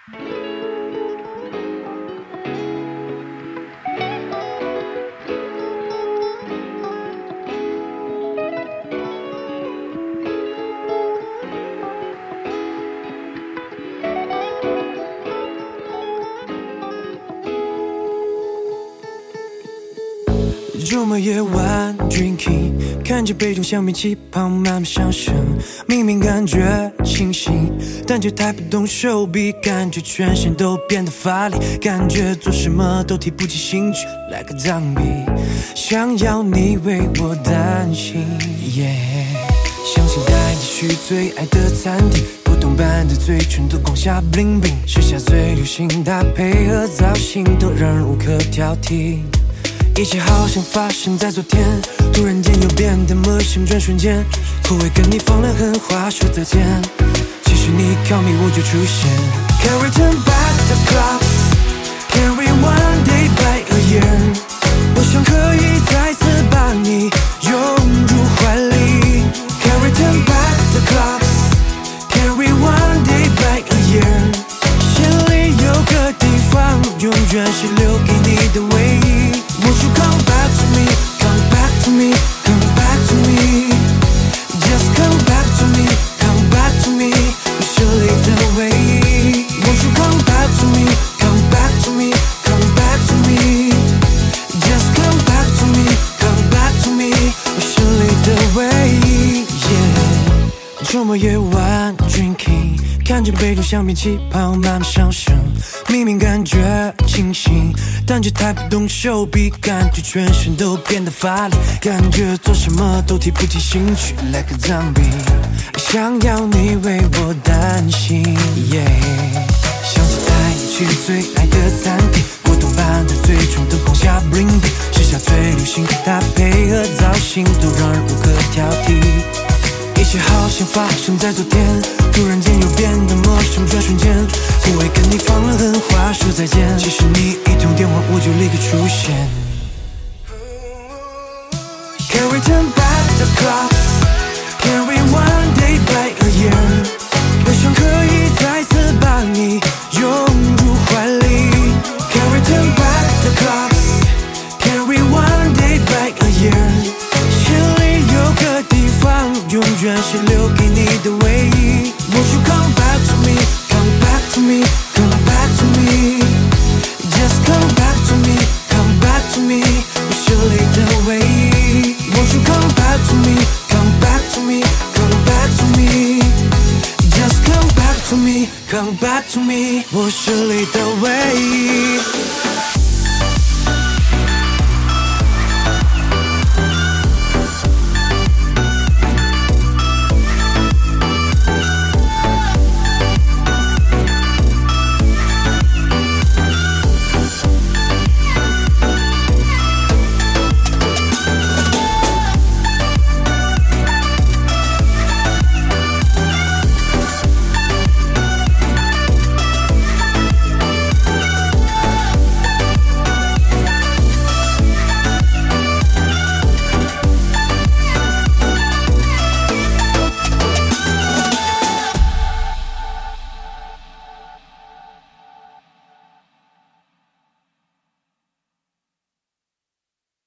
周末夜晚 drinking， 看着杯中香槟气泡慢慢上升，明明感觉清醒，但却抬不动手臂，感觉全身都变得乏力，感觉做什么都提不起兴趣 like a zombie， 想要你为我担心， 相信带你去最爱的餐厅，不同版的嘴唇都光下 bling bling， 时下最流行搭配和造型都让人无可挑剔，一切好像发生在昨天，突然间又变得陌生，转瞬间不会跟你放了狠话说再见，其实你 call me 我就出现。 Can we turn back the clocks? Can we one day by a year? 我想可以再次把你拥入怀里。 Can we turn back the clocks? Can we one day by a year? 心里有个地方永远是留给你的唯一，won't you come back to me, come back to me, come back to me, just come back to me, come back to me， 我心里的唯一。 Won't you come back to me, come back to me, come back to me, just come back to me, come back to me， 我心里的唯一。周末夜晚 drinking， 看着杯中香槟气泡慢慢上升，明明感觉清醒，但却抬不动手臂，感觉全身都变得乏力，感觉做什么都提不起兴趣 like a zombie， 想要你为我担心，想起带你去最爱的餐厅，不同版的嘴唇都光下 bling bling， 时下最流行的搭配和造型都让人无可挑剔，一切好像发生在昨天，突然间又变得陌生，转瞬间不会跟你放了狠话说再见，其实你一通电话我就立刻出现。 Can we turn back the clocks? Can we one day by a year? 我想可以再次把你拥入怀里。 Can we turn back the clocks? Can we one day by a year? 心里有个地方永远是留给你的唯一， won't you come back to me, come back to me, come back to me, just come back to me, come back to me， 我心里的唯一。 Won't you come back to me, come back to me, come back to me, just come back to me, come back to me， 我心里的唯一。